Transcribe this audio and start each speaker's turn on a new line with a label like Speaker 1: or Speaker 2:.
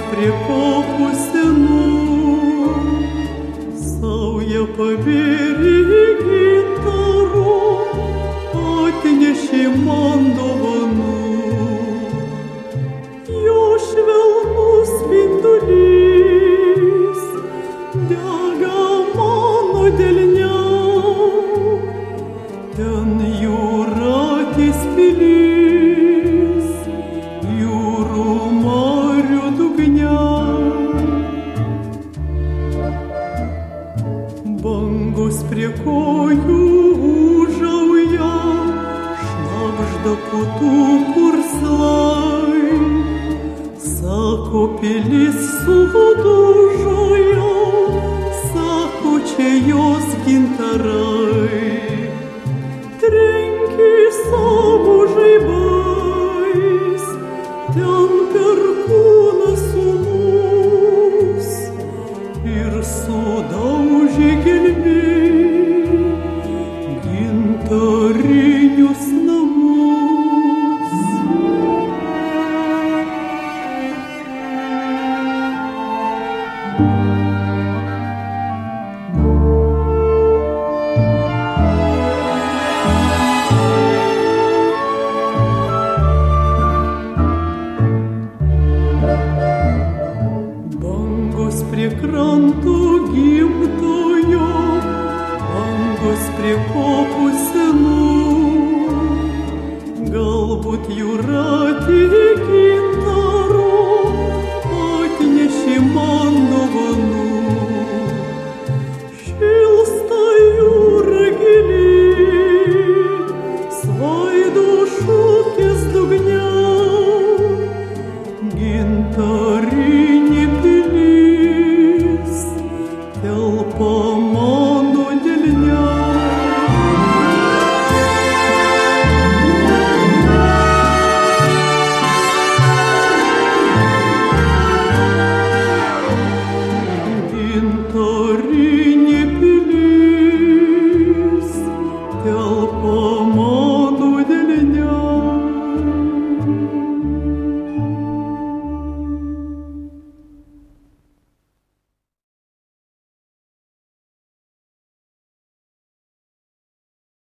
Speaker 1: prie kapų senų, saują pavėrė gintaro, atnešė man dovanų. Jo švelnus spindulys dega mano delne, ten jūratės pilis, jūrų marių dugne. Bangos prie kojų ūžauja, šnabžda putų purslai, sako pilis sudužojo, sako čia jos gintarai. Trenkė savo žaibais, ten perkūną sūnus ir sudaužė gelmėj gintarinius namus. Bangos prie kranto